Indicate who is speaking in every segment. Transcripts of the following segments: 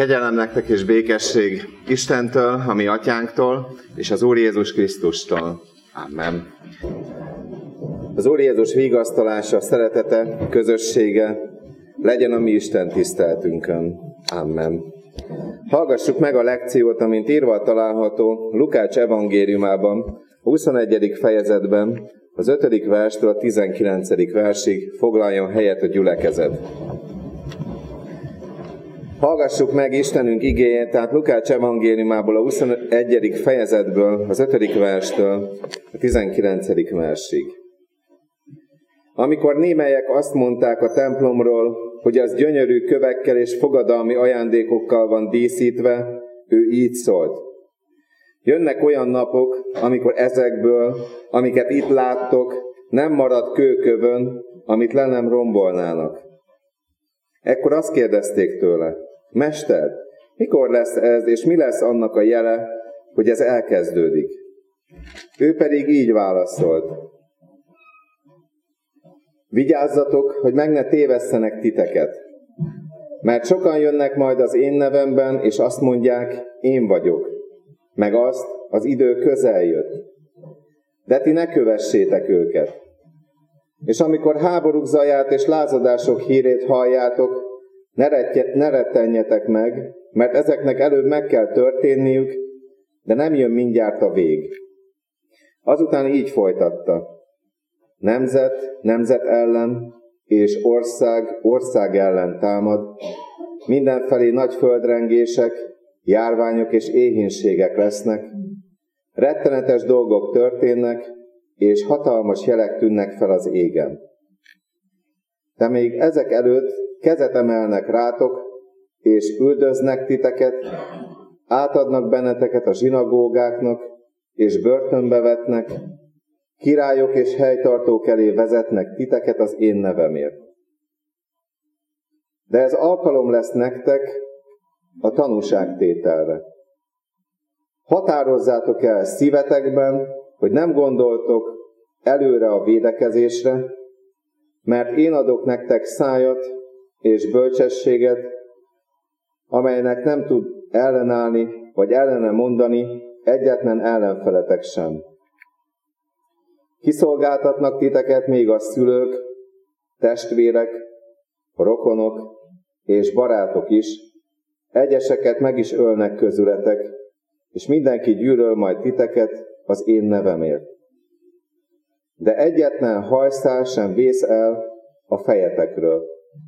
Speaker 1: Kegyelem nektek és békesség Istentől, a mi atyánktól, és az Úr Jézus Krisztustól. Amen. Az Úr Jézus vigasztalása, szeretete, közössége legyen a mi Isten tiszteltünkön. Amen. Hallgassuk meg a lekciót, amint írva található Lukács evangéliumában, a 21. fejezetben, az 5. verstől a 19. versig foglaljon helyet a gyülekezet. Hallgassuk meg Istenünk igéjét, tehát Lukács evangéliumából a 21. fejezetből, az 5. verstől a 19. versig. Amikor némelyek azt mondták a templomról, hogy az gyönyörű kövekkel és fogadalmi ajándékokkal van díszítve, ő így szólt. Jönnek olyan napok, amikor ezekből, amiket itt láttok, nem marad kőkövön, amit le nem rombolnának. Ekkor azt kérdezték tőle, Mester, mikor lesz ez, és mi lesz annak a jele, hogy ez elkezdődik? Ő pedig így válaszolt. Vigyázzatok, hogy meg ne tévesszenek titeket, mert sokan jönnek majd az én nevemben, és azt mondják, én vagyok, meg azt, az idő közel jött. De ti ne kövessétek őket. És amikor háborúk zaját és lázadások hírét halljátok, ne rettenjetek meg, mert ezeknek előbb meg kell történniük, de nem jön mindjárt a vég. Azután így folytatta. Nemzet ellen, és ország ellen támad. Mindenfelé nagy földrengések, járványok és éhínségek lesznek. Rettenetes dolgok történnek, és hatalmas jelek tűnnek fel az égen. De még ezek előtt kezet emelnek rátok, és üldöznek titeket, átadnak benneteket a zsinagógáknak, és börtönbe vetnek, királyok és helytartók elé vezetnek titeket az én nevemért. De ez alkalom lesz nektek a tanúságtételre. Határozzátok el szívetekben, hogy nem gondoltok előre a védekezésre, mert én adok nektek szájat és bölcsességet, amelynek nem tud ellenállni, vagy ellene mondani egyetlen ellenfeletek sem. Kiszolgáltatnak titeket még a szülők, testvérek, rokonok és barátok is, egyeseket meg is ölnek közületek, és mindenki gyűlöl majd titeket az én nevemért. De egyetlen hajszál sem vész el a fejetekről.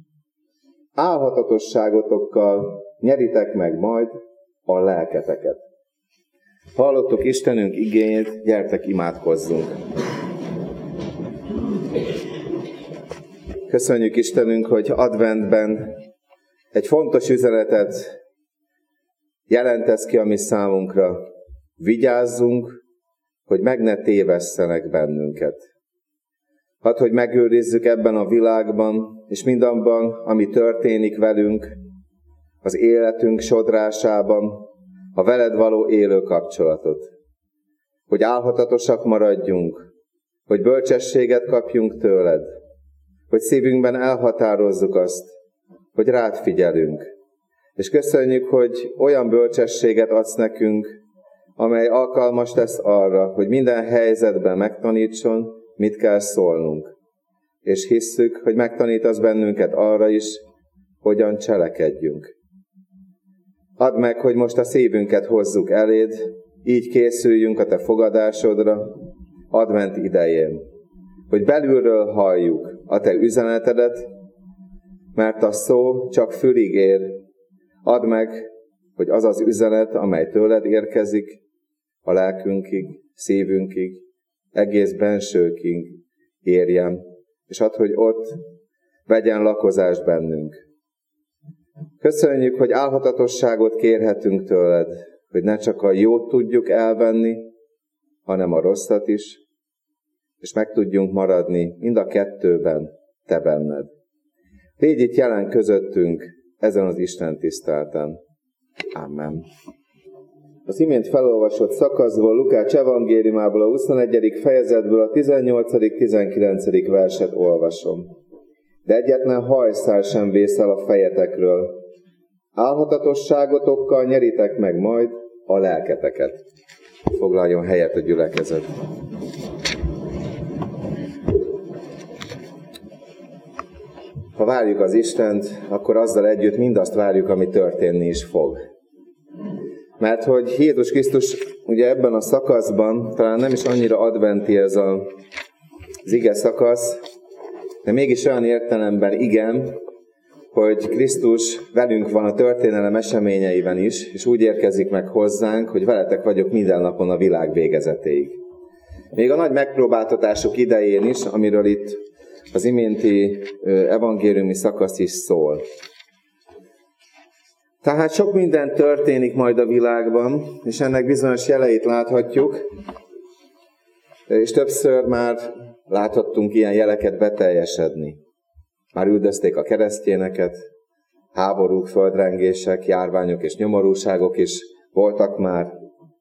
Speaker 1: Álhatatosságotokkal nyeritek meg majd a lelketeket. Hallottuk Istenünk igényt, gyertek imádkozzunk. Köszönjük Istenünk, hogy adventben egy fontos üzenetet jelentesz ki a mi számunkra. Vigyázzunk, hogy meg ne tévesszenek bennünket. Hadd, hogy megőrizzük ebben a világban, és mindabban, ami történik velünk, az életünk sodrásában, a veled való élő kapcsolatot. Hogy álhatatosak maradjunk, hogy bölcsességet kapjunk tőled, hogy szívünkben elhatározzuk azt, hogy rád figyelünk. És köszönjük, hogy olyan bölcsességet adsz nekünk, amely alkalmas tesz arra, hogy minden helyzetben megtanítson, mit kell szólnunk. És hisszük, hogy megtanítasz bennünket arra is, hogyan cselekedjünk. Add meg, hogy most a szívünket hozzuk eléd, így készüljünk a te fogadásodra, advent idején. Hogy belülről halljuk a te üzenetedet, mert a szó csak fülig ér. Add meg, hogy az az üzenet, amely tőled érkezik, a lelkünkig, szívünkig, egész bensőkig érjen, és add, hogy ott vegyen lakozást bennünk. Köszönjük, hogy álhatatosságot kérhetünk tőled, hogy ne csak a jót tudjuk elvenni, hanem a rosszat is, és meg tudjunk maradni mind a kettőben, te benned. Légy itt jelen közöttünk ezen az Isten tisztelten. Amen. Az imént felolvasott szakaszból, Lukács evangéliumából a 21. fejezetből a 18.-19. verset olvasom. De egyetlen hajszál sem vész el a fejetekről. álhatatosságotokkal nyeritek meg majd a lelketeket. Foglaljon helyet a gyülekezet. Ha várjuk az Istent, akkor azzal együtt mindazt várjuk, ami történni is fog. Mert hogy Jézus Krisztus ugye ebben a szakaszban, talán nem is annyira adventi ez az ige szakasz, de mégis olyan értelemben igen, hogy Krisztus velünk van a történelem eseményeiben is, és úgy érkezik meg hozzánk, hogy veletek vagyok minden napon a világ végezetéig. Még a nagy megpróbáltatások idején is, amiről itt az iménti evangéliumi szakasz is szól. Tehát sok minden történik majd a világban, és ennek bizonyos jeleit láthatjuk, és többször már láthattunk ilyen jeleket beteljesedni. Már üldözték a keresztényeket, háborúk, földrengések, járványok és nyomorúságok is voltak már.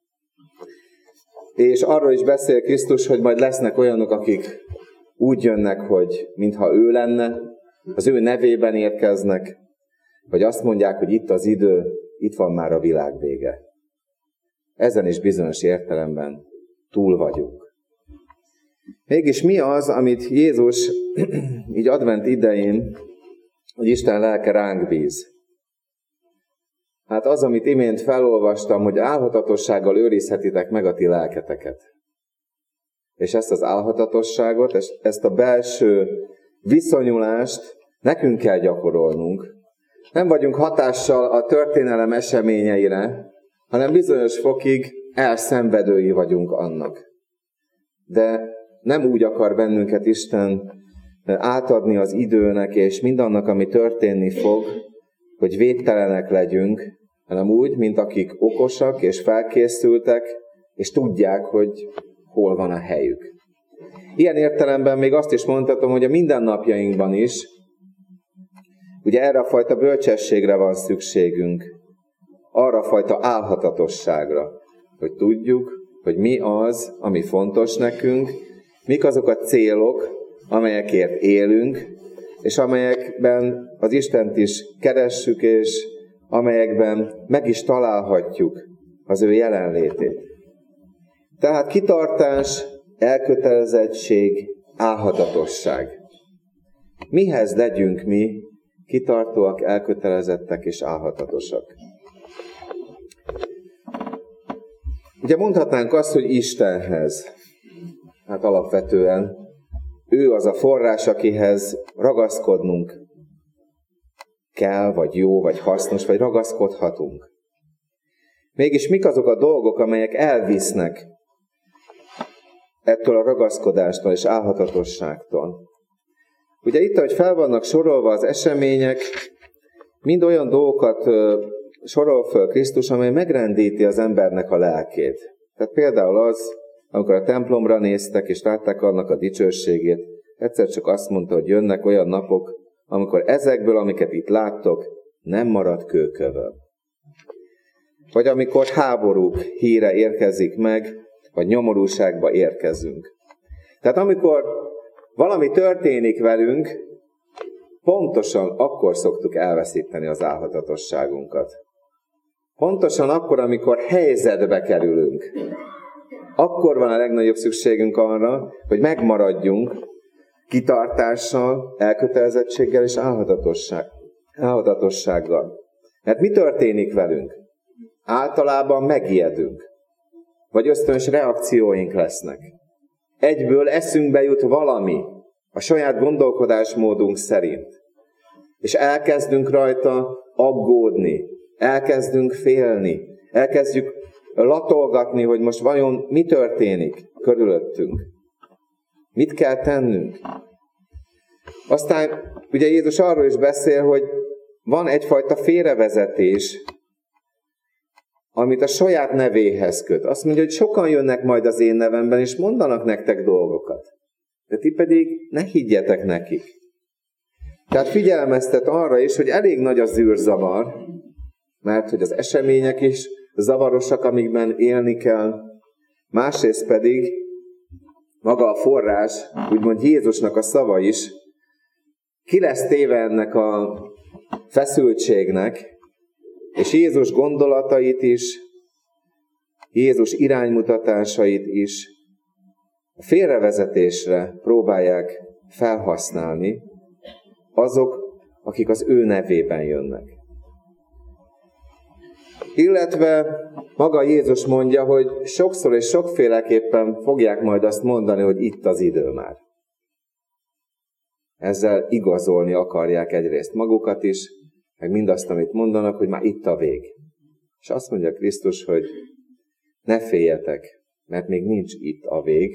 Speaker 1: És arról is beszél Krisztus, hogy majd lesznek olyanok, akik úgy jönnek, hogy mintha ő lenne, az ő nevében érkeznek, vagy azt mondják, hogy itt az idő, itt van már a világ vége. Ezen is bizonyos értelemben túl vagyunk. Mégis mi az, amit Jézus így advent idején, hogy Isten lelke ránk bíz? Hát az, amit imént felolvastam, hogy álhatatossággal őrizhetitek meg a ti lelketeket. És ezt az álhatatosságot, ezt a belső viszonyulást nekünk kell gyakorolnunk. Nem vagyunk hatással a történelem eseményeire, hanem bizonyos fokig elszenvedői vagyunk annak. De nem úgy akar bennünket Isten átadni az időnek és mindannak, ami történni fog, hogy védtelenek legyünk, hanem úgy, mint akik okosak és felkészültek, és tudják, hogy hol van a helyük. Ilyen értelemben még azt is mondhatom, hogy a mindennapjainkban is, ugye erre a fajta bölcsességre van szükségünk, arra a fajta álhatatosságra, hogy tudjuk, hogy mi az, ami fontos nekünk, mik azok a célok, amelyekért élünk, és amelyekben az Istent is keressük, és amelyekben meg is találhatjuk az ő jelenlétét. Tehát kitartás, elkötelezettség, álhatatosság. Mihez legyünk mi kitartóak, elkötelezettek és álhatatosak? Ugye mondhatnánk azt, hogy Istenhez. Hát alapvetően ő az a forrás, akihez ragaszkodnunk kell, vagy jó, vagy hasznos, vagy ragaszkodhatunk. Mégis mik azok a dolgok, amelyek elvisznek ettől a ragaszkodástól és álhatatosságtól? Ugye itt, ahogy fel vannak sorolva az események, mind olyan dolgokat sorol föl Krisztus, amely megrendíti az embernek a lelkét. Tehát például az, amikor a templomra néztek, és látták annak a dicsőségét, egyszer csak azt mondta, hogy jönnek olyan napok, amikor ezekből, amiket itt láttok, nem marad kőkövön. Vagy amikor háborúk híre érkezik meg, vagy nyomorúságba érkezünk. Tehát amikor valami történik velünk, pontosan akkor szoktuk elveszíteni az álhatatosságunkat. Pontosan akkor, amikor helyzetbe kerülünk. Akkor van a legnagyobb szükségünk arra, hogy megmaradjunk kitartással, elkötelezettséggel és álhatatossággal. Mert mi történik velünk? Általában megijedünk, vagy ösztönös reakcióink lesznek. Egyből eszünkbe jut valami a saját gondolkodásmódunk szerint, és elkezdünk rajta aggódni, elkezdünk félni, elkezdjük latolgatni, hogy most vajon mi történik körülöttünk. Mit kell tennünk? Aztán ugye Jézus arról is beszél, hogy van egyfajta félrevezetés, amit a saját nevéhez köt. Azt mondja, hogy sokan jönnek majd az én nevemben, és mondanak nektek dolgokat. De ti pedig ne higgyetek nekik. Tehát figyelmeztet arra is, hogy elég nagy a zűrzavar, mert hogy az események is zavarosak, amikben élni kell. Másrészt pedig maga a forrás, úgymond Jézusnak a szava is, ki lesz téve ennek a feszültségnek, és Jézus gondolatait is, Jézus iránymutatásait is a félrevezetésre próbálják felhasználni azok, akik az ő nevében jönnek. Illetve maga Jézus mondja, hogy sokszor és sokféleképpen fogják majd azt mondani, hogy itt az idő már. Ezzel igazolni akarják egyrészt magukat is, meg mindazt, amit mondanak, hogy már itt a vég. És azt mondja Krisztus, hogy ne féljetek, mert még nincs itt a vég,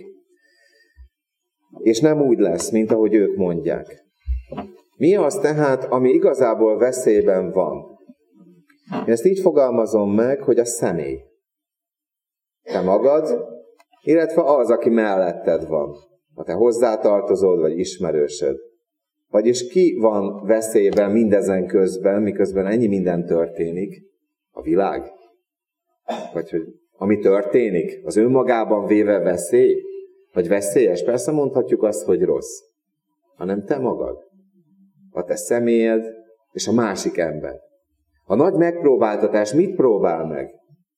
Speaker 1: és nem úgy lesz, mint ahogy ők mondják. Mi az tehát, ami igazából veszélyben van? Én ezt így fogalmazom meg, hogy a személy. Te magad, illetve az, aki melletted van. Ha te hozzátartozod, vagy ismerősöd. Vagyis ki van veszélyben mindezen közben, miközben ennyi minden történik? A világ? Vagy hogy ami történik, az önmagában véve veszély? Vagy veszélyes? Persze mondhatjuk azt, hogy rossz. Hanem te magad. A te személyed és a másik ember. A nagy megpróbáltatás mit próbál meg?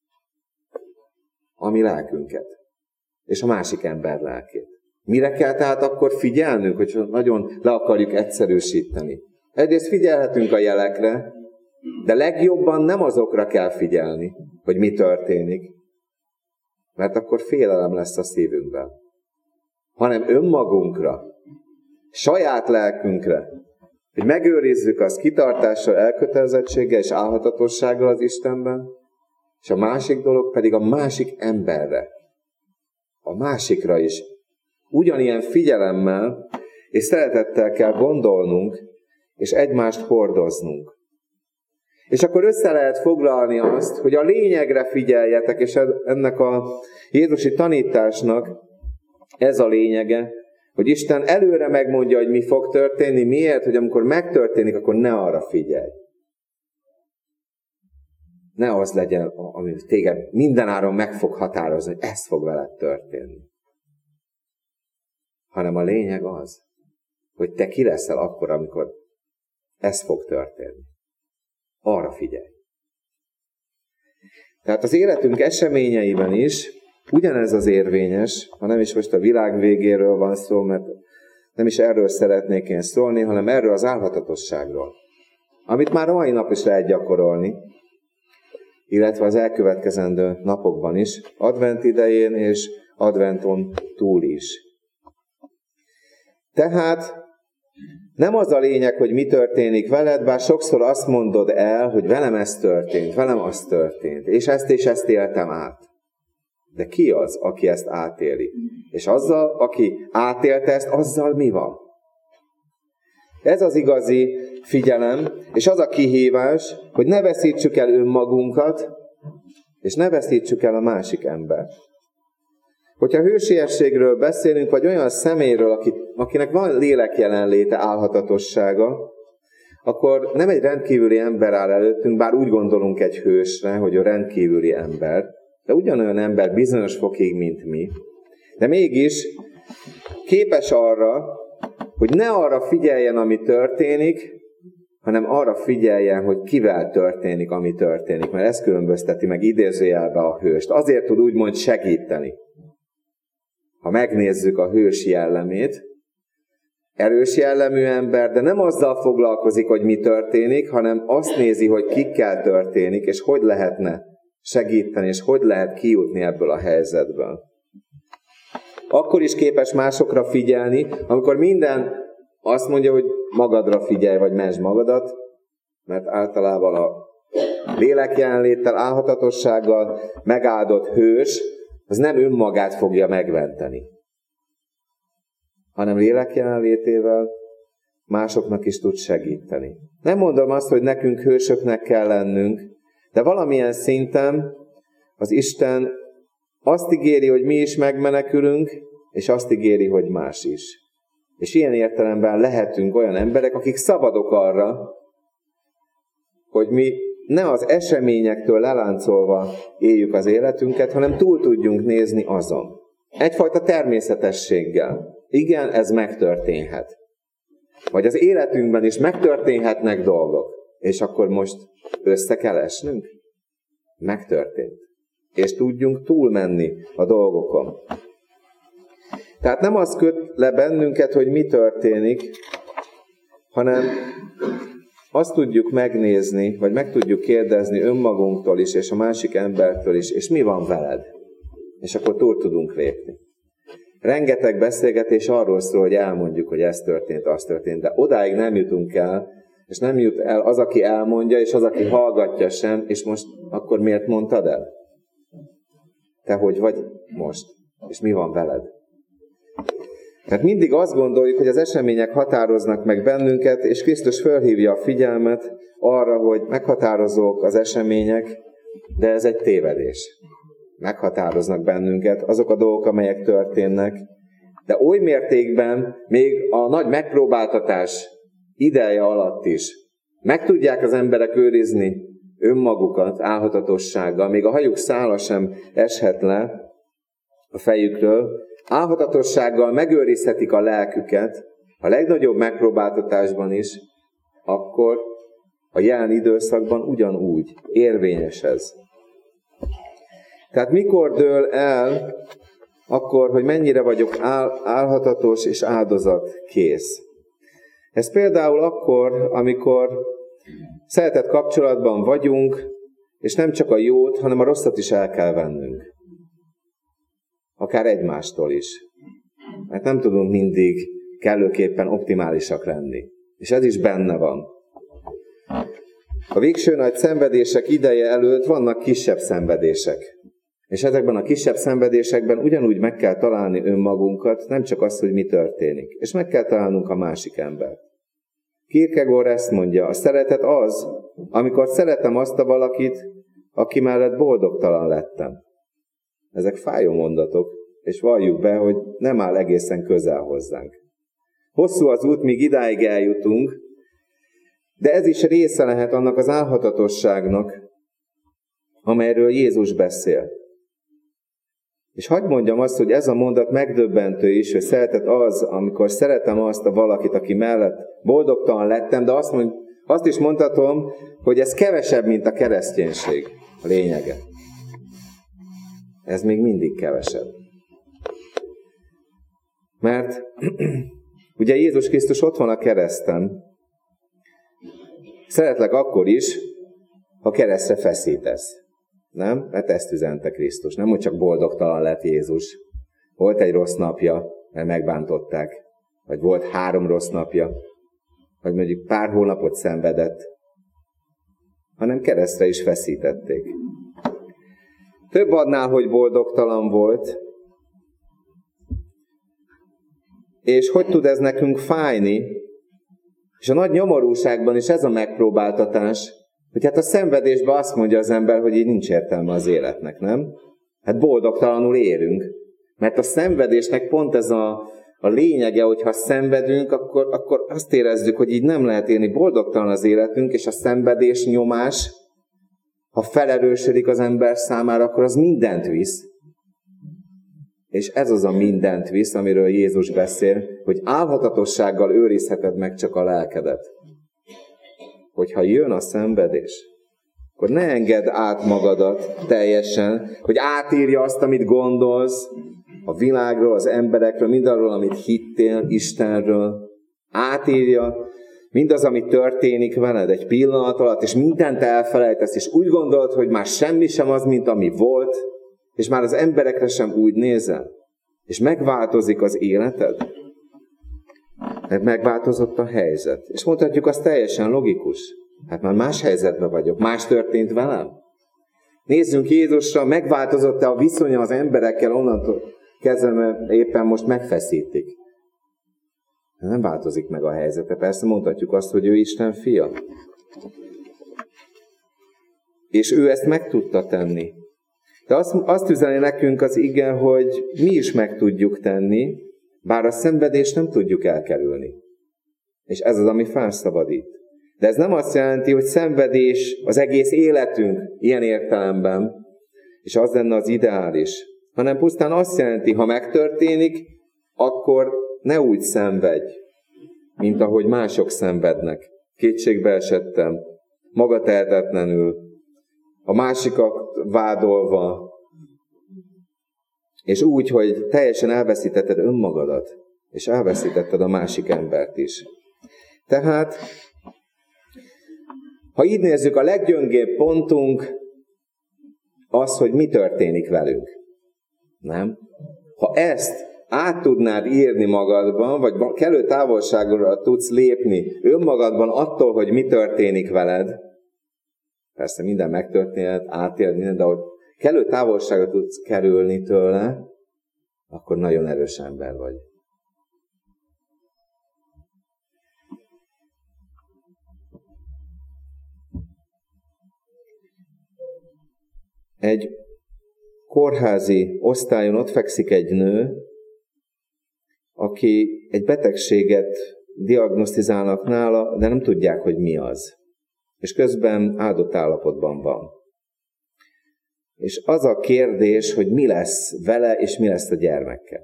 Speaker 1: A mi lelkünket. És a másik ember lelkét. Mire kell tehát akkor figyelnünk, hogy nagyon le akarjuk egyszerűsíteni? Egyrészt figyelhetünk a jelekre, de legjobban nem azokra kell figyelni, hogy mi történik, mert akkor félelem lesz a szívünkben, hanem önmagunkra, saját lelkünkre, hogy megőrizzük azt kitartással, elkötelezettséggel és álhatatossággal az Istenben, és a másik dolog pedig a másik emberre, a másikra is. Ugyanilyen figyelemmel és szeretettel kell gondolnunk, és egymást hordoznunk. És akkor össze lehet foglalni azt, hogy a lényegre figyeljetek, és ennek a jézusi tanításnak ez a lényege, hogy Isten előre megmondja, hogy mi fog történni, miért, hogy amikor megtörténik, akkor ne arra figyelj. Ne az legyen, ami téged mindenáron meg fog határozni, hogy ez fog veled történni. Hanem a lényeg az, hogy te ki leszel akkor, amikor ez fog történni. Arra figyelj. Tehát az életünk eseményeiben is ugyanez az érvényes, ha nem is most a világ végéről van szó, mert nem is erről szeretnék én szólni, hanem erről az álhatatosságról, amit már a mai nap is lehet gyakorolni, illetve az elkövetkezendő napokban is, advent idején és adventon túl is. Tehát nem az a lényeg, hogy mi történik veled, bár sokszor azt mondod el, hogy velem ez történt, velem az történt, és ezt éltem át. De ki az, aki ezt átéli? És azzal, aki átélte ezt, azzal mi van? Ez az igazi figyelem, és az a kihívás, hogy ne veszítsük el önmagunkat, és ne veszítsük el a másik embert. Hogyha hősiességről beszélünk, vagy olyan személyről, akinek van lélek jelenléte, álhatatossága, akkor nem egy rendkívüli ember áll előttünk, bár úgy gondolunk egy hősre, hogy ő rendkívüli ember, de ugyanolyan ember bizonyos fokig, mint mi. De mégis képes arra, hogy ne arra figyeljen, ami történik, hanem arra figyeljen, hogy kivel történik, ami történik. Mert ez különbözteti meg idézőjelbe a hőst. Azért tud úgymond segíteni. Ha megnézzük a hős jellemét, erős jellemű ember, de nem azzal foglalkozik, hogy mi történik, hanem azt nézi, hogy kikkel történik, és hogy lehetne segíteni, és hogy lehet kijutni ebből a helyzetből. Akkor is képes másokra figyelni, amikor minden azt mondja, hogy magadra figyelj, vagy mentsd magadat, mert általában a lélek jelenléttel, álhatatossággal megáldott hős, az nem önmagát fogja megmenteni, hanem lélek jelenlétével másoknak is tud segíteni. Nem mondom azt, hogy nekünk hősöknek kell lennünk, de valamilyen szinten az Isten azt ígéri, hogy mi is megmenekülünk, és azt ígéri, hogy más is. És ilyen értelemben lehetünk olyan emberek, akik szabadok arra, hogy mi ne az eseményektől leláncolva éljük az életünket, hanem túl tudjunk nézni azon. Egyfajta természetességgel. Igen, ez megtörténhet. Vagy az életünkben is megtörténhetnek dolgok. és akkor most össze kell esnünk? Megtörtént. És tudjunk túlmenni a dolgokon. Tehát nem az köt le bennünket, hogy mi történik, hanem azt tudjuk megnézni, vagy meg tudjuk kérdezni önmagunktól is, és a másik embertől is, és mi van veled? És akkor túl tudunk lépni. Rengeteg beszélgetés arról szól, hogy elmondjuk, hogy ez történt, az történt, de odáig nem jutunk el, és nem jut el az, aki elmondja, és az, aki hallgatja sem, és most akkor miért mondtad el? Te hogy vagy most? És mi van veled? Mert mindig azt gondoljuk, hogy az események határoznak meg bennünket, és Krisztus fölhívja a figyelmet arra, hogy meghatározók az események, de ez egy tévedés. Meghatároznak bennünket azok a dolgok, amelyek történnek, de oly mértékben még a nagy megpróbáltatás ideje alatt is meg tudják az emberek őrizni önmagukat álhatatossággal, még a hajuk szála sem eshet le a fejükről, álhatatossággal megőrizhetik a lelküket a legnagyobb megpróbáltatásban is, akkor a jelen időszakban ugyanúgy érvényes ez. Tehát mikor dől el, akkor, hogy mennyire vagyok álhatatos és áldozatkész. Ez például akkor, amikor szeretett kapcsolatban vagyunk, és nem csak a jót, hanem a rosszat is el kell vennünk. Akár egymástól is. Mert nem tudunk mindig kellőképpen optimálisak lenni. És ez is benne van. A végső nagy szenvedések ideje előtt vannak kisebb szenvedések. És ezekben a kisebb szenvedésekben ugyanúgy meg kell találni önmagunkat, nem csak azt, hogy mi történik. És meg kell találnunk a másik embert. Kierkegaard ezt mondja, a szeretet az, amikor szeretem azt a valakit, aki mellett boldogtalan lettem. Ezek fájó mondatok, és valljuk be, hogy nem áll egészen közel hozzánk. Hosszú az út, míg idáig eljutunk, de ez is része lehet annak az álhatatosságnak, amelyről Jézus beszél. És hadd mondjam azt, hogy ez a mondat megdöbbentő is, hogy szeretet az, amikor szeretem azt a valakit, aki mellett boldogtalan lettem, de azt is mondhatom, hogy ez kevesebb, mint a kereszténység a lényege. Ez még mindig kevesebb. Mert ugye Jézus Krisztus ott van a kereszten. Szeretlek akkor is, ha keresztre feszítesz. Nem? Mert ezt üzente Krisztus. Nem, hogy csak boldogtalan lett Jézus. Volt egy rossz napja, mert megbántották. Vagy volt 3 rossz napja. Vagy mondjuk pár hónapot szenvedett. Hanem keresztre is feszítették. Több annál, hogy boldogtalan volt. És hogy tud ez nekünk fájni? És a nagy nyomorúságban is ez a megpróbáltatás, hogy hát a szenvedésben azt mondja az ember, hogy így nincs értelme az életnek, nem? Hát boldogtalanul élünk. Mert a szenvedésnek pont ez a lényege, hogy ha szenvedünk, akkor azt érezzük, hogy így nem lehet élni, boldogtalan az életünk, és a szenvedés nyomás, ha felerősödik az ember számára, akkor az mindent visz. És ez az a mindent visz, amiről Jézus beszél, hogy álhatatossággal őrizheted meg csak a lelkedet. Hogyha jön a szenvedés, akkor ne engedd át magadat teljesen, hogy átírja azt, amit gondolsz, a világról, az emberekről, mindarról, amit hittél, Istenről. Átírja mindaz, ami történik veled egy pillanat alatt, és mindent elfelejtesz, és úgy gondolod, hogy már semmi sem az, mint ami volt, és már az emberekre sem úgy nézel. És megváltozik az életed. Mert megváltozott a helyzet. És mondhatjuk, az teljesen logikus. Hát már más helyzetben vagyok, más történt velem. Nézzünk Jézusra, megváltozott-e a viszonya az emberekkel, onnantól kezdve éppen most megfeszítik. Nem változik meg a helyzete. Persze mondhatjuk azt, hogy ő Isten fia. És ő ezt meg tudta tenni. De azt üzeni nekünk az ige, hogy mi is meg tudjuk tenni, bár a szenvedést nem tudjuk elkerülni. És ez az, ami felszabadít. De ez nem azt jelenti, hogy szenvedés az egész életünk ilyen értelemben, és az lenne az ideális, hanem pusztán azt jelenti, ha megtörténik, akkor ne úgy szenvedj, mint ahogy mások szenvednek. Kétségbe esettem, magatehetetlenül, a másikat vádolva, és úgy, hogy teljesen elveszítetted önmagadat, és elveszítetted a másik embert is. Tehát, ha így nézzük, a leggyöngébb pontunk az, hogy mi történik velünk. Nem? Ha ezt át tudnád írni magadban, vagy kellő távolságra tudsz lépni önmagadban attól, hogy mi történik veled, persze minden megtörténhet, átélni, de hogy kellő távolságra tudsz kerülni tőle, akkor nagyon erős ember vagy. Egy kórházi osztályon ott fekszik egy nő, aki egy betegséget diagnosztizálnak nála, de nem tudják, hogy mi az. És közben áldott állapotban van. És az a kérdés, hogy mi lesz vele, és mi lesz a gyermekkel.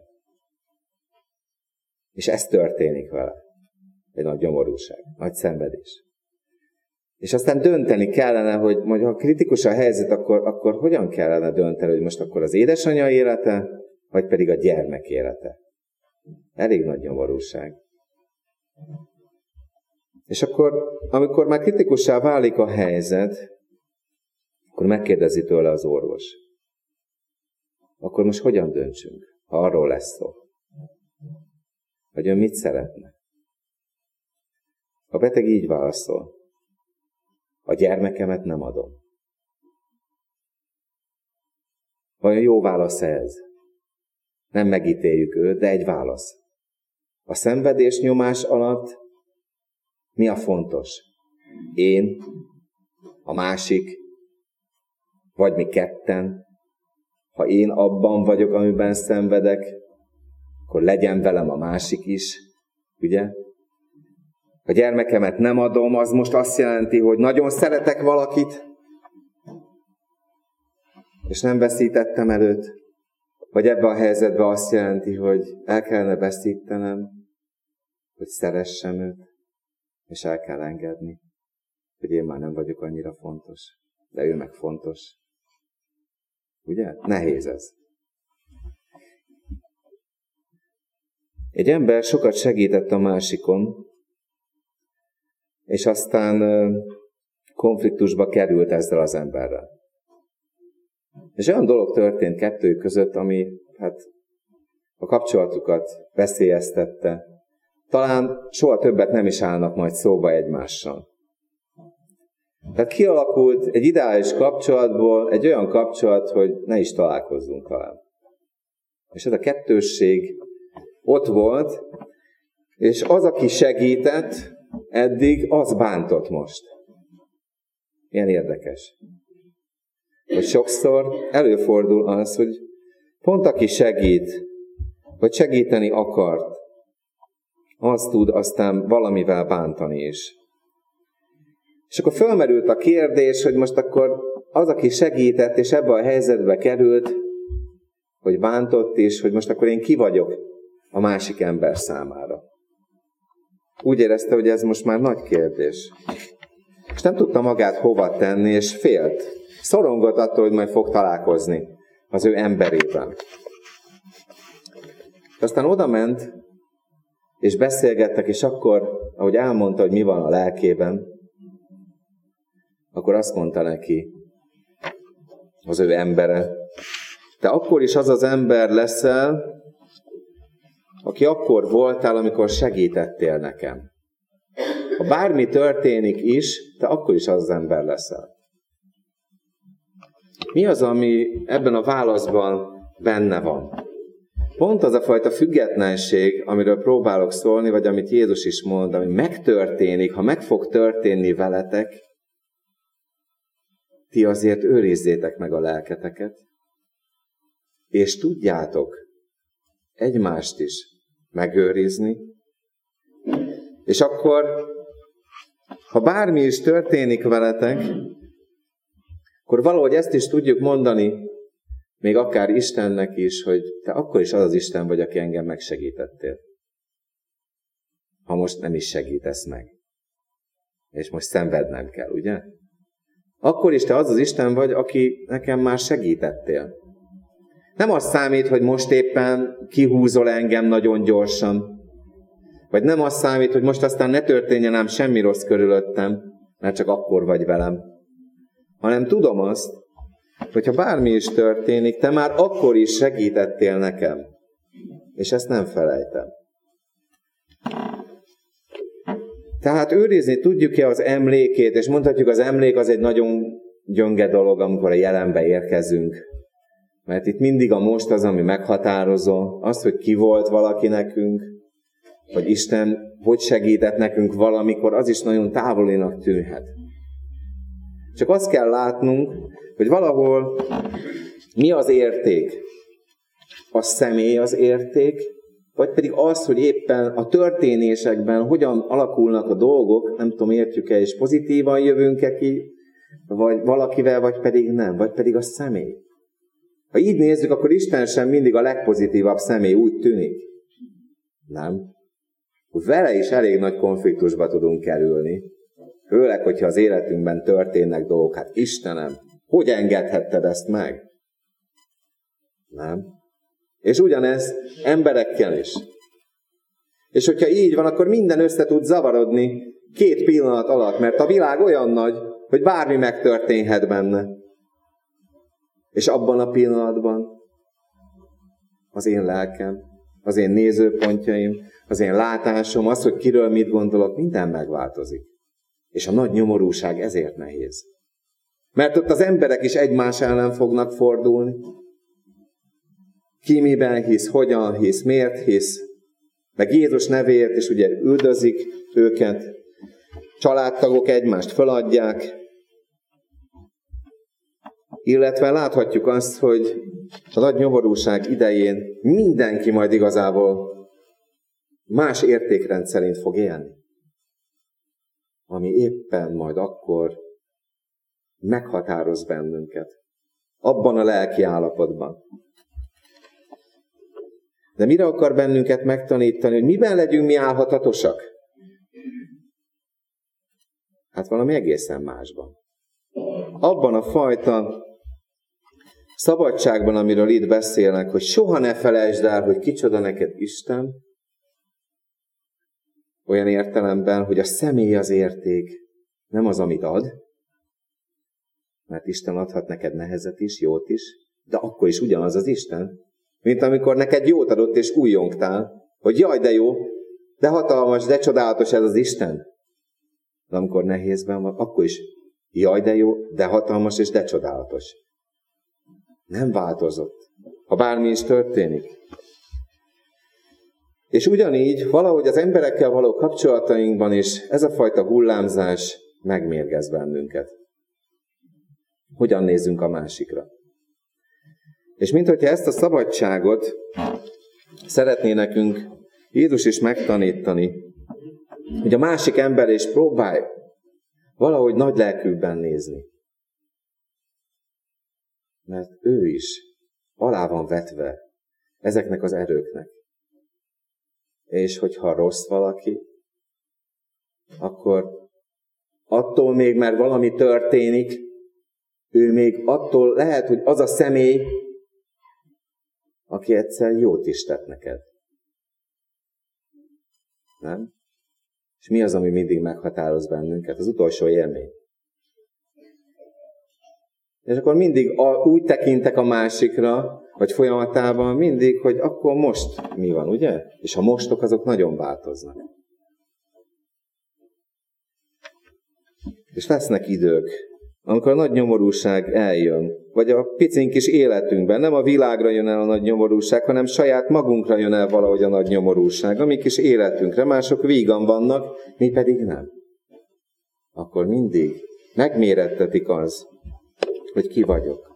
Speaker 1: És ez történik vele. Egy nagy gyomorúság, nagy szenvedés. És aztán dönteni kellene, hogy ha kritikus a helyzet, akkor hogyan kellene dönteni, hogy most akkor az édesanyja élete, vagy pedig a gyermek élete. Elég nagy nyomorúság. És akkor, amikor már kritikussá válik a helyzet, akkor megkérdezi tőle az orvos. Akkor most hogyan döntsünk, ha arról lesz szó? Hogy ön mit szeretne? A beteg így válaszol. A gyermekemet nem adom. Vajon jó válasz ez? Nem megítéljük őt, de egy válasz. A szenvedés nyomás alatt mi a fontos? Én, a másik, vagy mi ketten? Ha én abban vagyok, amiben szenvedek, akkor legyen velem a másik is, ugye? A gyermekemet nem adom, az most azt jelenti, hogy nagyon szeretek valakit, és nem veszítettem el őt. Vagy ebben a helyzetben azt jelenti, hogy el kellene veszítenem, hogy szeressem őt, és el kell engedni, hogy én már nem vagyok annyira fontos, de ő meg fontos. Ugye? Nehéz ez. Egy ember sokat segített a másikon, és aztán konfliktusba került ezzel az emberrel. És olyan dolog történt kettőjük között, ami a kapcsolatukat veszélyeztette. Talán soha többet nem is állnak majd szóba egymással. Tehát kialakult egy ideális kapcsolatból egy olyan kapcsolat, hogy ne is találkozzunk talán. És ez a kettősség ott volt, és az, aki segített eddig, az bántott most. Ilyen érdekes. Hogy sokszor előfordul az, hogy pont aki segít, vagy segíteni akart, az tud aztán valamivel bántani is. És akkor fölmerült a kérdés, hogy most akkor az, aki segített, és ebbe a helyzetbe került, hogy bántott is, hogy most akkor én ki vagyok a másik ember számára. Úgy érezte, hogy ez most már nagy kérdés. És nem tudta magát hova tenni, és félt. Szorongott attól, hogy majd fog találkozni az ő emberében. Aztán oda ment, és beszélgettek, és akkor, ahogy elmondta, hogy mi van a lelkében, akkor azt mondta neki az ő embere, te akkor is az az ember leszel, aki akkor voltál, amikor segítettél nekem. Ha bármi történik is, te akkor is az az ember leszel. Mi az, ami ebben a válaszban benne van? Pont az a fajta függetlenség, amiről próbálok szólni, vagy amit Jézus is mond, ami megtörténik, ha meg fog történni veletek, ti azért őrizzétek meg a lelketeket, és tudjátok egymást is megőrizni, és akkor, ha bármi is történik veletek, akkor valahogy ezt is tudjuk mondani, még akár Istennek is, hogy te akkor is az az Isten vagy, aki engem megsegítettél. Ha most nem is segítesz meg. És most szenvednem kell, ugye? akkor is te az az Isten vagy, aki nekem már segítettél. Nem az számít, hogy most éppen kihúzol engem nagyon gyorsan, vagy nem az számít, hogy most aztán ne történjen ám semmi rossz körülöttem, mert csak akkor vagy velem, hanem tudom azt, hogyha bármi is történik, te már akkor is segítettél nekem, és ezt nem felejtem. Tehát őrizni tudjuk-e az emlékét, és mondhatjuk, az emlék az egy nagyon gyönge dolog, amikor a jelenbe érkezünk. Mert itt mindig a most az, ami meghatározó, az, hogy ki volt valaki nekünk, hogy Isten hogy segített nekünk valamikor, az is nagyon távolinak tűnhet. Csak azt kell látnunk, hogy valahol mi az érték? A személy az érték, vagy pedig az, hogy éppen a történésekben hogyan alakulnak a dolgok, nem tudom, értjük-e, és pozitívan jövünk-e ki, vagy valakivel, vagy pedig nem, vagy pedig a személy. Ha így nézzük, akkor Isten sem mindig a legpozitívabb személy, úgy tűnik. Nem. Vele is elég nagy konfliktusba tudunk kerülni. Főleg, hogyha az életünkben történnek dolgok. Hát Istenem, hogy engedhetted ezt meg? Nem. És ugyanez emberekkel is. És hogyha így van, akkor minden össze tud zavarodni 2 pillanat alatt, mert a világ olyan nagy, hogy bármi megtörténhet benne. És abban a pillanatban az én lelkem, az én nézőpontjaim, az én látásom, az, hogy kiről mit gondolok, minden megváltozik. És a nagy nyomorúság ezért nehéz. Mert ott az emberek is egymás ellen fognak fordulni. Ki miben hisz, hogyan hisz, miért hisz, meg Jézus nevéért is ugye üldözik őket, családtagok egymást feladják, illetve láthatjuk azt, hogy a nagy nyomorúság idején mindenki majd igazából más értékrend szerint fog élni, ami éppen majd akkor meghatároz bennünket, abban a lelki állapotban. De mire akar bennünket megtanítani, hogy miben legyünk mi álhatatosak? Hát valami egészen másban. Abban a fajta szabadságban, amiről itt beszélnek, hogy soha ne felejtsd el, hogy kicsoda neked Isten, olyan értelemben, hogy a személy az érték, nem az, amit ad, mert Isten adhat neked nehezet is, jót is, de akkor is ugyanaz az Isten, mint amikor neked jót adott és újjongtál, hogy jaj, de jó, de hatalmas, de csodálatos ez az Isten. De amikor nehézben van, akkor is jaj, de jó, de hatalmas és de csodálatos. Nem változott, ha bármi is történik. És ugyanígy valahogy az emberekkel való kapcsolatainkban is ez a fajta hullámzás megmérgez bennünket. Hogyan nézzünk a másikra? És minthogyha ezt a szabadságot szeretné nekünk Jézus is megtanítani, hogy a másik ember is próbálj valahogy nagy lelkűbben nézni. Mert ő is alá van vetve ezeknek az erőknek. És hogyha rossz valaki, akkor attól még, mert valami történik, ő még attól lehet, hogy az a személy, aki egyszer jót is tett neked. Nem? És mi az, ami mindig meghatároz bennünket? Az utolsó élmény. És akkor mindig úgy tekintek a másikra, vagy folyamatában mindig, hogy akkor most mi van, ugye? És a mostok azok nagyon változnak. És lesznek idők, amikor a nagy nyomorúság eljön, vagy a picink kis életünkben, nem a világra jön el a nagy nyomorúság, hanem saját magunkra jön el valahogy a nagy nyomorúság, a mi kis életünkre, mások vígan vannak, mi pedig nem. Akkor mindig megmérettetik az, hogy ki vagyok.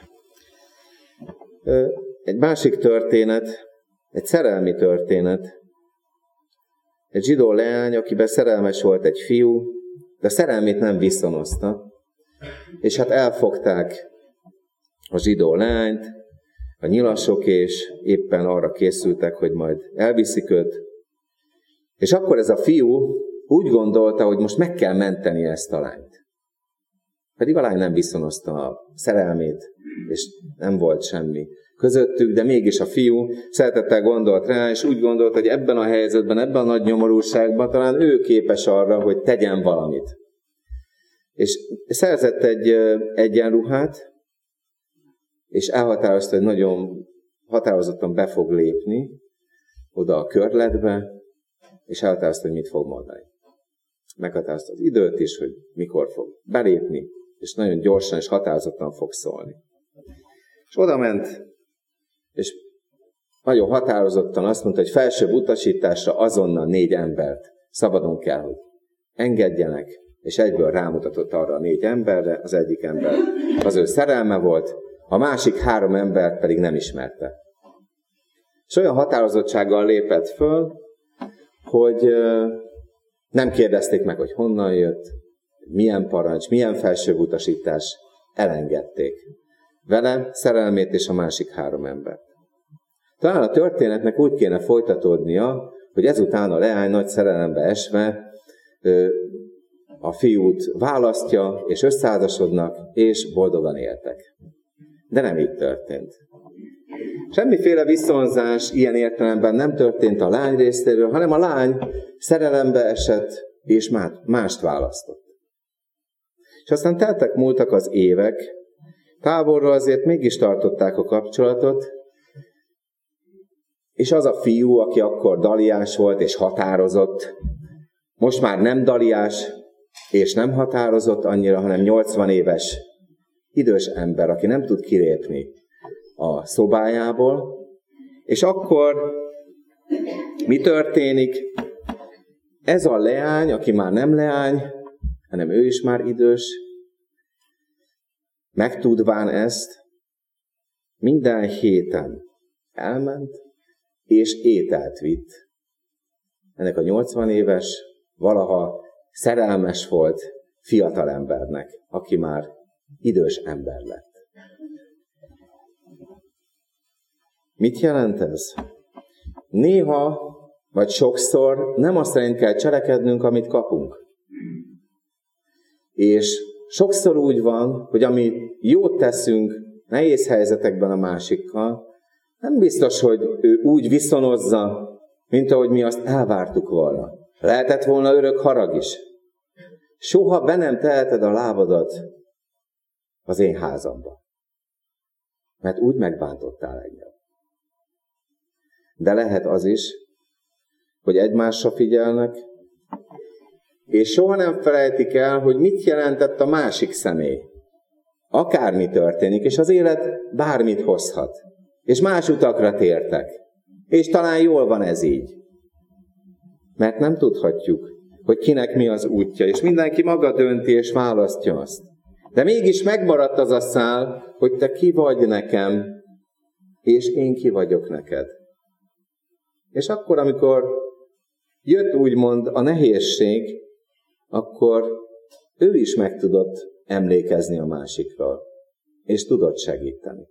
Speaker 1: Egy másik történet, egy szerelmi történet. Egy zsidó leány, akiben szerelmes volt egy fiú, de a szerelmét nem viszonozta. És hát elfogták a zsidó lányt, a nyilasok, és éppen arra készültek, hogy majd elviszik őt. És akkor ez a fiú úgy gondolta, hogy most meg kell menteni ezt a lányt. Pedig a lány nem viszonozta a szerelmét, és nem volt semmi közöttük, de mégis a fiú szeretettel gondolt rá, és úgy gondolt, hogy ebben a helyzetben, ebben a nagy nyomorúságban talán ő képes arra, hogy tegyen valamit. És szerzett egy egyenruhát, és elhatározta, hogy nagyon határozottan be fog lépni oda a körletbe, és elhatározta, hogy mit fog mondani. Meghatározta az időt is, hogy mikor fog belépni, és nagyon gyorsan és határozottan fog szólni. És oda ment, és nagyon határozottan azt mondta, hogy felsőbb utasításra azonnal 4 embert szabadon kell, hogy engedjenek, és egyből rámutatott arra a 4 emberre, az egyik ember az ő szerelme volt, a másik 3 embert pedig nem ismerte. És olyan határozottsággal lépett föl, hogy nem kérdezték meg, hogy honnan jött, milyen parancs, milyen felsőbb utasítás, elengedték vele szerelmét és a másik 3 embert. Talán a történetnek úgy kéne folytatódnia, hogy ezután a leány nagy szerelembe esve a fiút választja, és összeházasodnak, és boldogan éltek. De nem így történt. Semmiféle viszonzás ilyen értelemben nem történt a lány részéről, hanem a lány szerelembe esett, és mást választott. És aztán múltak az évek, távolról azért mégis tartották a kapcsolatot, és az a fiú, aki akkor daliás volt és határozott, most már nem daliás és nem határozott annyira, hanem 80 éves idős ember, aki nem tud kilépni a szobájából. És akkor mi történik? Ez a leány, aki már nem leány, hanem ő is már idős, megtudván ezt, minden héten elment, és ételt vitt ennek a 80 éves, valaha szerelmes volt fiatalembernek, aki már idős ember lett. Mit jelent ez? Néha, vagy sokszor nem azt szerint kell cselekednünk, amit kapunk. És sokszor úgy van, hogy ami jót teszünk nehéz helyzetekben a másikkal, nem biztos, hogy ő úgy viszonozza, mint ahogy mi azt elvártuk volna. Lehetett volna örök harag is. Soha be nem teheted a lábadat az én házamba. Mert úgy megbántottál engem. De lehet az is, hogy egymásra figyelnek, és soha nem felejtik el, hogy mit jelentett a másik személy. Akármi történik, és az élet bármit hozhat. És más utakra tértek. És talán jól van ez így. Mert nem tudhatjuk, hogy kinek mi az útja, és mindenki maga dönti és választja azt. De mégis megmaradt az a szál, hogy te ki vagy nekem, és én ki vagyok neked. És akkor, amikor jött úgymond a nehézség, akkor ő is meg tudott emlékezni a másikról, és tudott segíteni.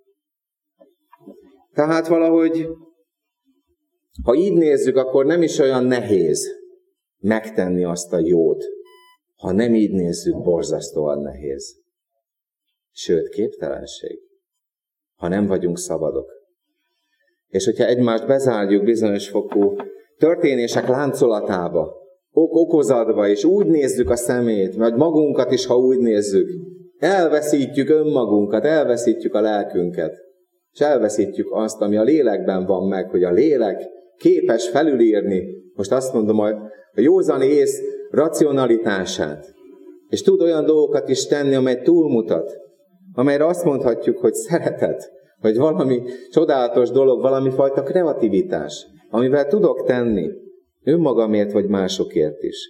Speaker 1: Tehát valahogy, ha így nézzük, akkor nem is olyan nehéz megtenni azt a jót. Ha nem így nézzük, borzasztóan nehéz. Sőt, képtelenség, ha nem vagyunk szabadok. És hogyha egymást bezárjuk bizonyos fokú történések láncolatába, okozatba, és úgy nézzük a szemét, vagy magunkat is, ha úgy nézzük, elveszítjük önmagunkat, elveszítjük a lelkünket, és elveszítjük azt, ami a lélekben van meg, hogy a lélek képes felülírni, most azt mondom, a józan ész racionalitását, és tud olyan dolgokat is tenni, amely túlmutat, amelyre azt mondhatjuk, hogy szeretet, vagy valami csodálatos dolog, valami fajta kreativitás, amivel tudok tenni, önmagamért vagy másokért is.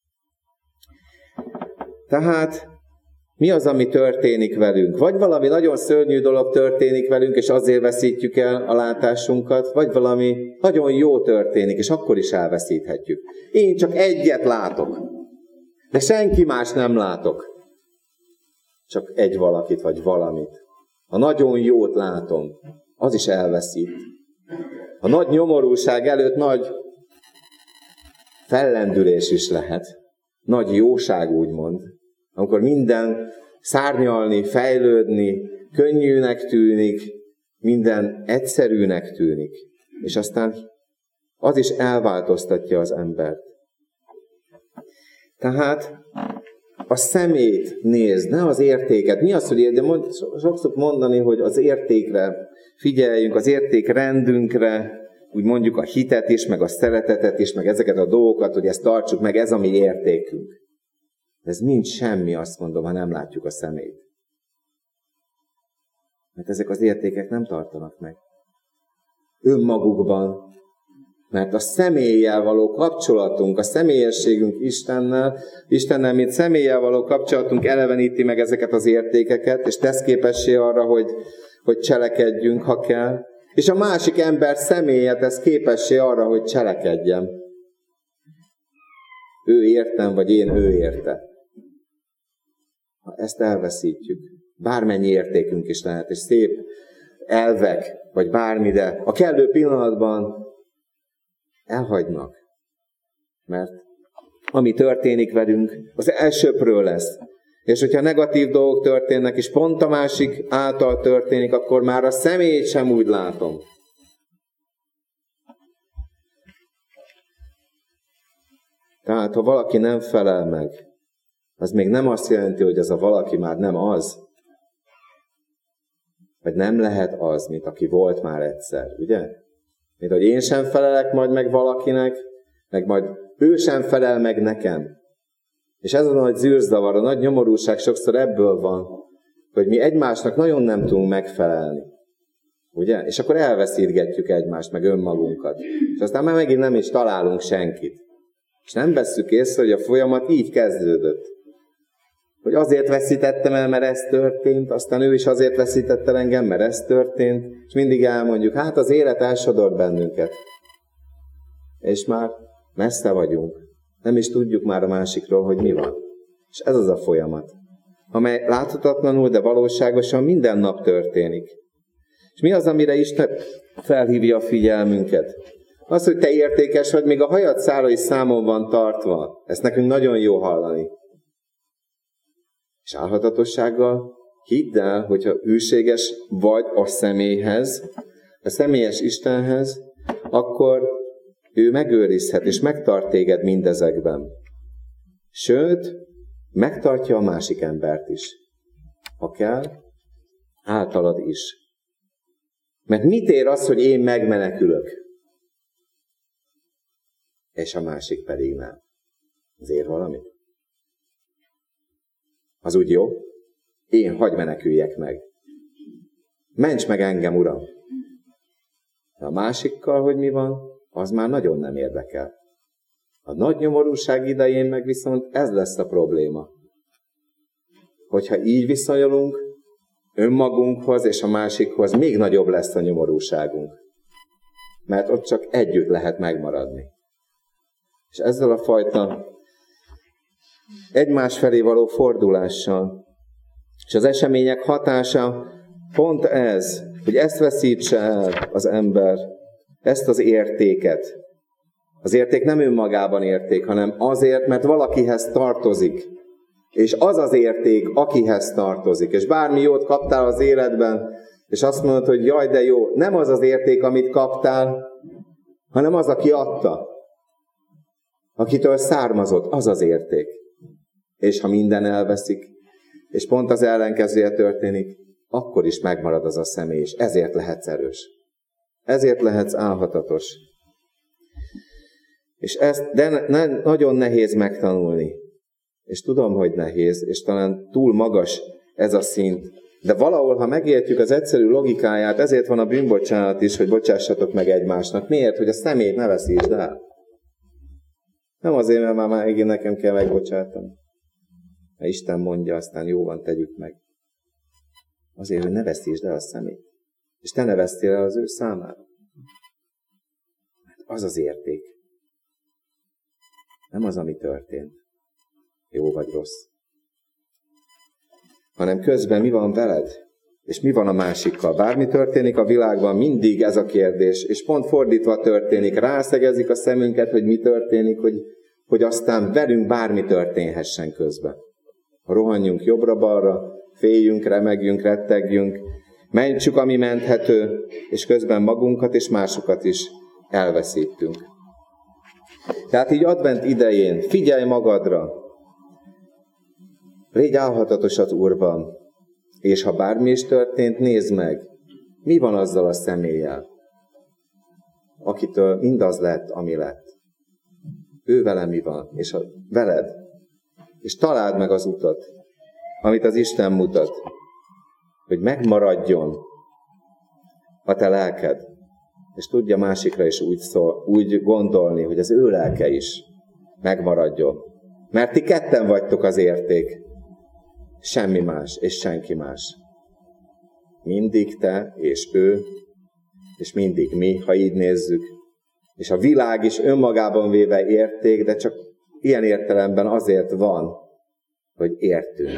Speaker 1: Tehát mi az, ami történik velünk? Vagy valami nagyon szörnyű dolog történik velünk, és azért veszítjük el a látásunkat, vagy valami nagyon jó történik, és akkor is elveszíthetjük. Én csak egyet látok, de senki más nem látok. Csak egy valakit, vagy valamit. A nagyon jót látom, az is elveszít. A nagy nyomorúság előtt nagy fellendülés is lehet. Nagy jóság, úgymond. Amikor minden szárnyalni, fejlődni, könnyűnek tűnik, minden egyszerűnek tűnik. És aztán az is elváltoztatja az embert. Tehát a szemét nézd, ne az értéket. Mi az, hogy sokszor mondani, hogy az értékre figyeljünk, az értékrendünkre, úgy mondjuk a hitet is, meg a szeretetet is, meg ezeket a dolgokat, hogy ezt tartsuk meg, ez a mi értékünk. Ez mind semmi, azt mondom, ha nem látjuk a szemét. Mert ezek az értékek nem tartanak meg. Önmagukban. Mert a személlyel való kapcsolatunk, a személyességünk Istennel, mint személlyel való kapcsolatunk eleveníti meg ezeket az értékeket, és tesz képessé arra, hogy cselekedjünk, ha kell. És a másik ember személye tesz képessé arra, hogy cselekedjem. Ő értem, vagy én ő érte. Ha ezt elveszítjük, bármennyi értékünk is lehet, és szép elvek, vagy bármi, de a kellő pillanatban elhagynak. Mert ami történik velünk, az elsőbbről lesz. És hogyha negatív dolgok történnek, és pont a másik által történik, akkor már a személyt sem úgy látom. Tehát, ha valaki nem felel meg, az még nem azt jelenti, hogy az a valaki már nem az. Vagy nem lehet az, mint aki volt már egyszer, ugye? Mint hogy én sem felelek majd meg valakinek, meg majd ő sem felel meg nekem. És ez a nagy zűrzavar, a nagy nyomorúság sokszor ebből van, hogy mi egymásnak nagyon nem tudunk megfelelni. Ugye? És akkor elveszítgetjük egymást, meg önmagunkat. És aztán már megint nem is találunk senkit. És nem vesszük észre, hogy a folyamat így kezdődött. Hogy azért veszítettem el, mert ez történt, aztán ő is azért veszített el engem, mert ez történt, és mindig elmondjuk, hát az élet elsodort bennünket. És már messze vagyunk. Nem is tudjuk már a másikról, hogy mi van. És ez az a folyamat, amely láthatatlanul, de valóságosan minden nap történik. És mi az, amire Isten felhívja a figyelmünket? Az, hogy te értékes vagy, még a hajad szára is számon van tartva. Ezt nekünk nagyon jó hallani. És álhatatossággal hidd el, hogyha hűséges vagy a személyhez, a személyes Istenhez, akkor ő megőrizhet és megtart téged mindezekben. Sőt, megtartja a másik embert is. Ha kell, általad is. Mert mit ér az, hogy én megmenekülök, és a másik pedig nem? Az ér valamit? Az úgy jó? Én hadd meneküljek meg. Ments meg engem, Uram! De a másikkal, hogy mi van, az már nagyon nem érdekel. A nagy nyomorúság idején meg viszont ez lesz a probléma. Hogyha így viszonyulunk önmagunkhoz és a másikhoz, még nagyobb lesz a nyomorúságunk. Mert ott csak együtt lehet megmaradni. És ezzel a fajta egymás felé való fordulással, és az események hatása pont ez, hogy ezt veszítse el az ember, ezt az értéket. Az érték nem önmagában érték, hanem azért, mert valakihez tartozik. És az az érték, akihez tartozik. És bármi jót kaptál az életben, és azt mondod, hogy jaj, de jó, nem az az érték, amit kaptál, hanem az, aki adta. Akitől származott, az az érték. És ha minden elveszik, és pont az ellenkezője történik, akkor is megmarad az a személy, és ezért lehetsz erős. Ezért lehetsz álhatatos. És ezt nagyon nehéz megtanulni. És tudom, hogy nehéz, és talán túl magas ez a szint. De valahol, ha megértjük az egyszerű logikáját, ezért van a bűnbocsánat is, hogy bocsássatok meg egymásnak. Miért? Hogy a szemét ne veszítsd el. Nem azért, mert már megint nekem kell megbocsátani. Ha Isten mondja, aztán jó van, tegyük meg. Azért, hogy ne veszítsd el a szemét. És te ne vesztél el az ő számára. Az az érték. Nem az, ami történt. Jó vagy rossz. Hanem közben mi van veled? És mi van a másikkal? Bármi történik a világban, mindig ez a kérdés. És pont fordítva történik. Rászegezik a szemünket, hogy mi történik, hogy aztán velünk bármi történhessen közben. Rohanjunk jobbra-balra, féljünk, remegjünk, rettegjünk, mentsük, ami menthető, és közben magunkat és másokat is elveszítünk. Tehát így advent idején figyelj magadra, légy álhatatos az Úrban, és ha bármi is történt, nézd meg, mi van azzal a személlyel, akitől mindaz lett, ami lett. Ő vele mi van, és veled. És találd meg az utat, amit az Isten mutat, hogy megmaradjon a te lelked, és tudja másikra is úgy gondolni, hogy az ő lelke is megmaradjon. Mert ti ketten vagytok az érték, semmi más és senki más. Mindig te és ő, és mindig mi, ha így nézzük. És a világ is önmagában véve érték, de csak ilyen értelemben azért van, hogy értünk.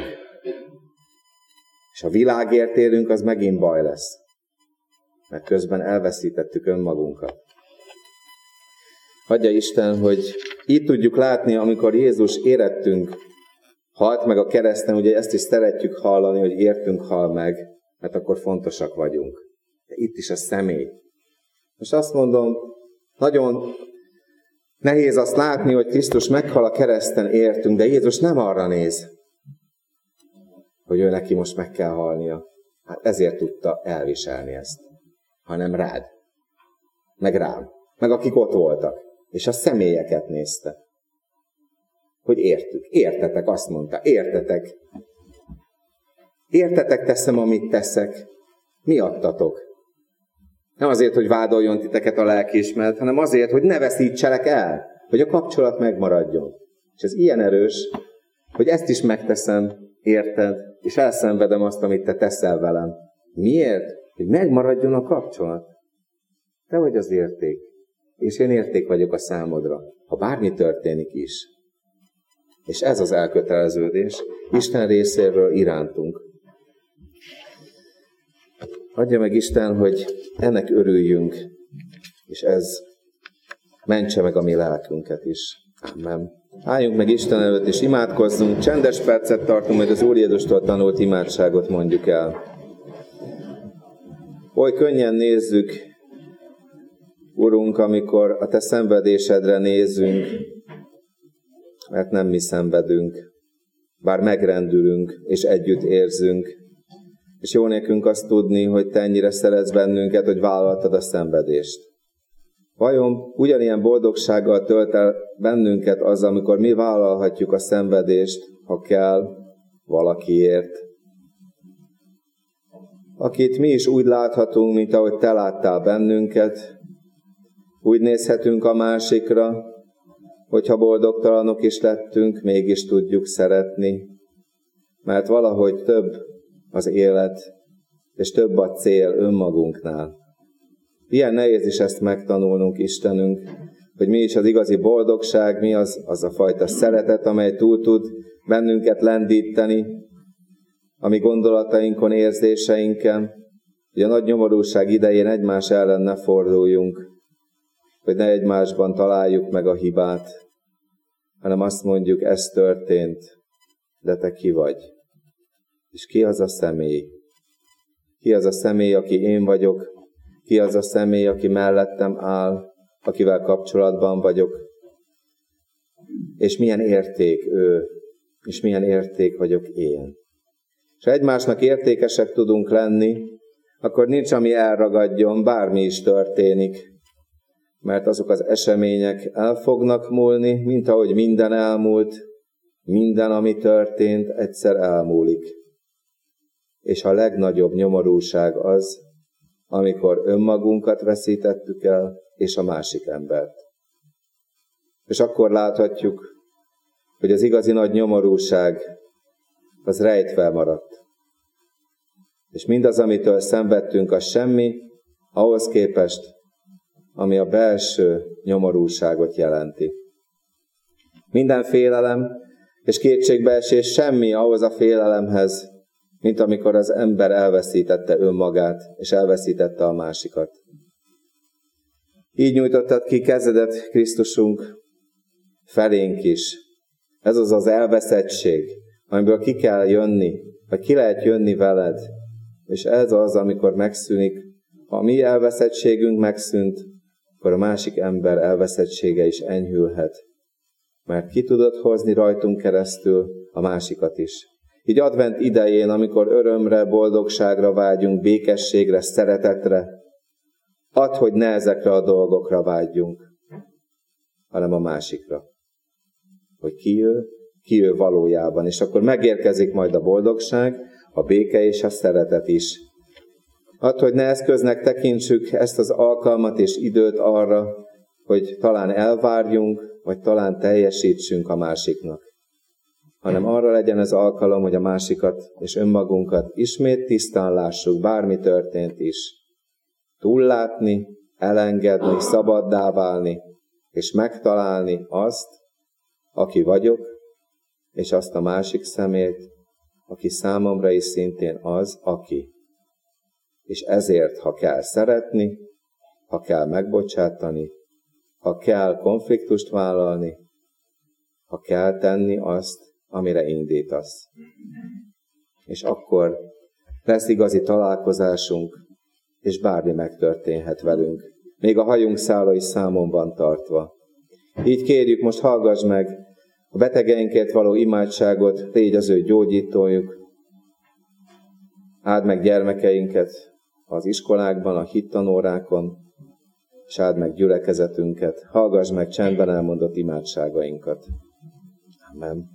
Speaker 1: És ha világért élünk, az megint baj lesz. Mert közben elveszítettük önmagunkat. Hagyja Isten, hogy így tudjuk látni, amikor Jézus érettünk halt meg a kereszten, ugye ezt is szeretjük hallani, hogy értünk hal meg, mert akkor fontosak vagyunk. De itt is a személy. Most azt mondom, nagyon nehéz azt látni, hogy Krisztus meghal a kereszten, értünk, de Jézus nem arra néz, hogy ő neki most meg kell halnia. Hát ezért tudta elviselni ezt, hanem rád, meg rám, meg akik ott voltak, és a személyeket nézte. Hogy értetek, azt mondta, értetek. Értetek teszem, amit teszek, miattatok. Nem azért, hogy vádoljon titeket a lelkiismeret, hanem azért, hogy ne veszítselek el, hogy a kapcsolat megmaradjon. És ez ilyen erős, hogy ezt is megteszem, érted, és elszenvedem azt, amit te teszel velem. Miért? Hogy megmaradjon a kapcsolat. Te vagy az érték, és én érték vagyok a számodra, ha bármi történik is. És ez az elköteleződés Isten részéről irántunk. Adja meg Isten, hogy ennek örüljünk, és ez mentse meg a mi lelkünket is. Amen. Álljunk meg Isten előtt, és imádkozzunk. Csendes percet tartunk, majd az Úr Jézustól tanult imádságot mondjuk el. Oly könnyen nézzük, Urunk, amikor a te szenvedésedre nézünk, mert nem mi szenvedünk, bár megrendülünk, és együtt érzünk. És jó nekünk azt tudni, hogy te ennyire szeretsz bennünket, hogy vállaltad a szenvedést. Vajon ugyanilyen boldogsággal tölt el bennünket az, amikor mi vállalhatjuk a szenvedést, ha kell, valakiért? Akit mi is úgy láthatunk, mint ahogy te láttál bennünket, úgy nézhetünk a másikra, hogyha boldogtalanok is lettünk, mégis tudjuk szeretni, mert valahogy több az élet, és több a cél önmagunknál. Ilyen nehéz is ezt megtanulnunk, Istenünk, hogy mi is az igazi boldogság, mi az a fajta szeretet, amely túl tud bennünket lendíteni, a mi gondolatainkon, érzéseinken, hogy a nagy nyomorúság idején egymás ellen ne forduljunk, hogy ne egymásban találjuk meg a hibát, hanem azt mondjuk, ez történt, de te ki vagy? És ki az a személy? Ki az a személy, aki én vagyok? Ki az a személy, aki mellettem áll, akivel kapcsolatban vagyok? És milyen érték ő, és milyen érték vagyok én? És ha egymásnak értékesek tudunk lenni, akkor nincs, ami elragadjon, bármi is történik. Mert azok az események el fognak múlni, mint ahogy minden elmúlt, minden, ami történt, egyszer elmúlik. És a legnagyobb nyomorúság az, amikor önmagunkat veszítettük el, és a másik embert. És akkor láthatjuk, hogy az igazi nagy nyomorúság az rejtve maradt. És mindaz, amitől szenvedtünk, az semmi, ahhoz képest, ami a belső nyomorúságot jelenti. Minden félelem és kétségbeesés semmi ahhoz a félelemhez, mint amikor az ember elveszítette önmagát, és elveszítette a másikat. Így nyújtottad ki kezedet, Krisztusunk, felénk is. Ez az az elveszettség, amiből ki kell jönni, vagy ki lehet jönni veled. És ez az, amikor megszűnik, ha a mi elveszettségünk megszűnt, akkor a másik ember elveszettsége is enyhülhet. Mert ki tudod hozni rajtunk keresztül a másikat is. Így advent idején, amikor örömre, boldogságra vágyunk, békességre, szeretetre, add, hogy ne ezekre a dolgokra vágyjunk, hanem a másikra. Hogy ki ő valójában. És akkor megérkezik majd a boldogság, a béke és a szeretet is. Add, hogy ne eszköznek tekintsük ezt az alkalmat és időt arra, hogy talán elvárjunk, vagy talán teljesítsünk a másiknak. Hanem arra legyen az alkalom, hogy a másikat és önmagunkat ismét tisztán lássuk, bármi történt is. Túllátni, elengedni, szabaddá válni, és megtalálni azt, aki vagyok, és azt a másik szemét, aki számomra is szintén az, aki. És ezért, ha kell szeretni, ha kell megbocsátani, ha kell konfliktust vállalni, ha kell tenni azt, amire indítasz. És akkor lesz igazi találkozásunk, és bármi megtörténhet velünk. Még a hajunk szála is számon van tartva. Így kérjük, most hallgass meg a betegeinkért való imádságot, légy az ő gyógyítójuk. Áld meg gyermekeinket az iskolákban, a hittanórákon, és áld meg gyülekezetünket. Hallgass meg csendben elmondott imádságainkat. Amen.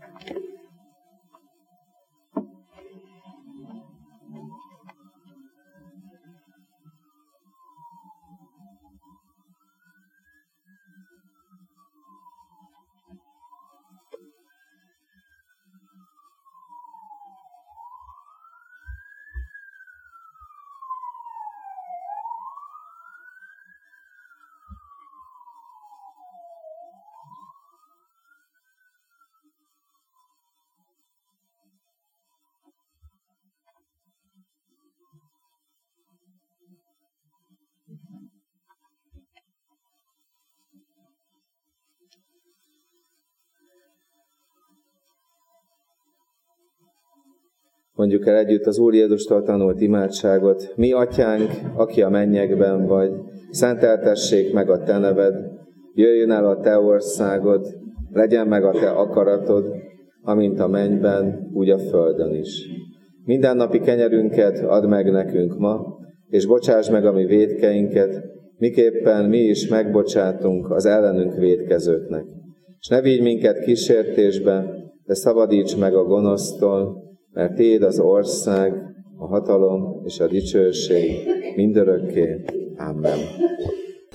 Speaker 1: Mondjuk el együtt az Úr Jézustól tanult imádságot. Mi, Atyánk, aki a mennyekben vagy, szenteltessék meg a Te neved, jöjjön el a Te országod, legyen meg a Te akaratod, amint a mennyben, úgy a földön is. Mindennapi kenyerünket add meg nekünk ma, és bocsáss meg a mi vétkeinket, miképpen mi is megbocsátunk az ellenünk vétkezőknek. És ne vigy minket kísértésbe, de szabadíts meg a gonosztól, mert Tiéd az ország, a hatalom és a dicsőség mindörökké. Amen.